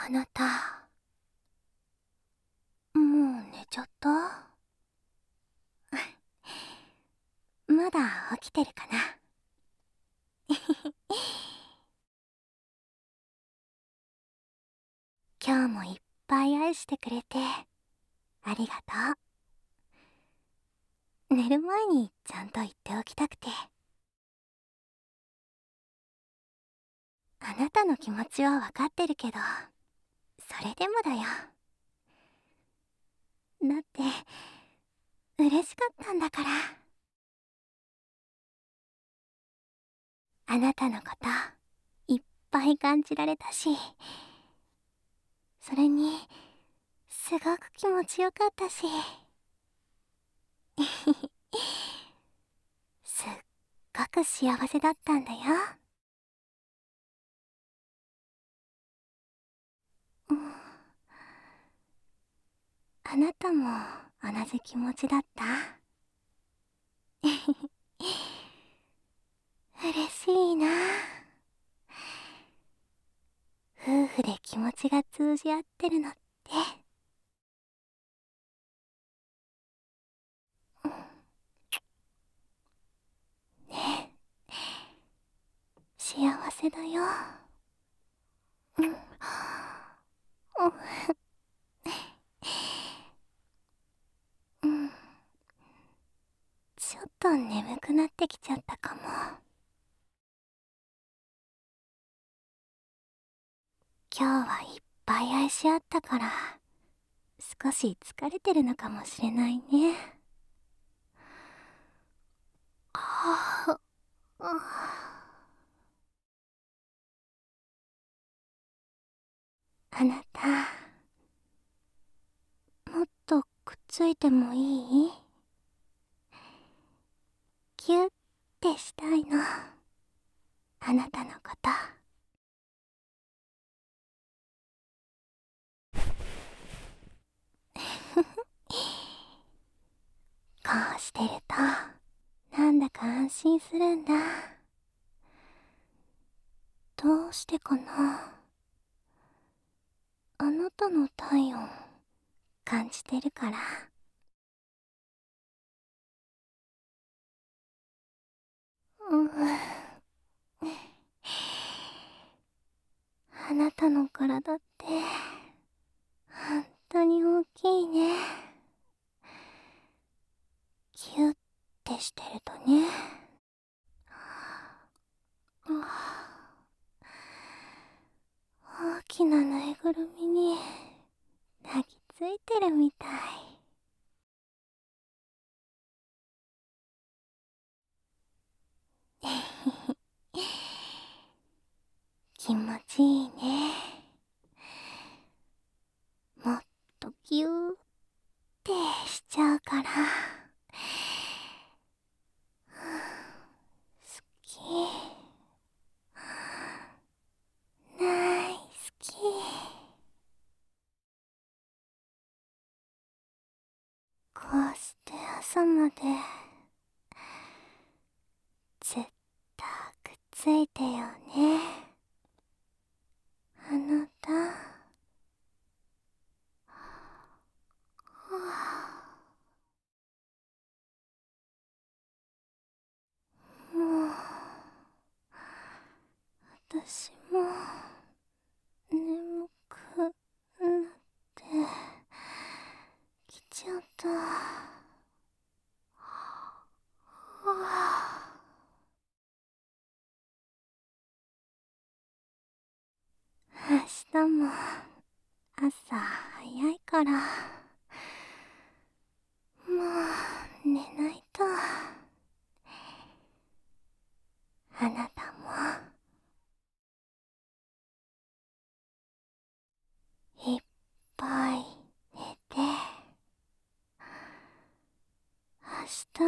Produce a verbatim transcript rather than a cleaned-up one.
あなた、もう寝ちゃった？まだ起きてるかな？今日もいっぱい愛してくれてありがとう。寝る前にちゃんと言っておきたくて。あなたの気持ちはわかってるけど、それでもだよ。だって嬉しかったんだから。あなたのこといっぱい感じられたし、それにすごく気持ちよかったしすっごく幸せだったんだよ。うん、あなたも同じ気持ちだった？嬉しいな。夫婦で気持ちが通じ合ってるのって。うん、ねえ、幸せだよ。うん、うん、うん、ちょっと眠くなってきちゃったかも。今日はいっぱい愛し合ったから少し疲れてるのかもしれないね。ああ、あなた、もっとくっついてもいい？キュッてしたいの、あなたのこと。こうしてるとなんだか安心するんだ。どうしてかな？あなたの体温感じてるから。うん、あなたの体って本当に大きいね。キュッてしてるとね。大きなぬいぐるみに抱きついてるみたい。気持ちいいね。もっとギューってしちゃうから。好き、大好き。こうして朝までずっとくっついてよね、あなた。もう私も眠くなってきちゃった。明日も朝早いからもう寝ないと。あなたもいっぱい寝て、明日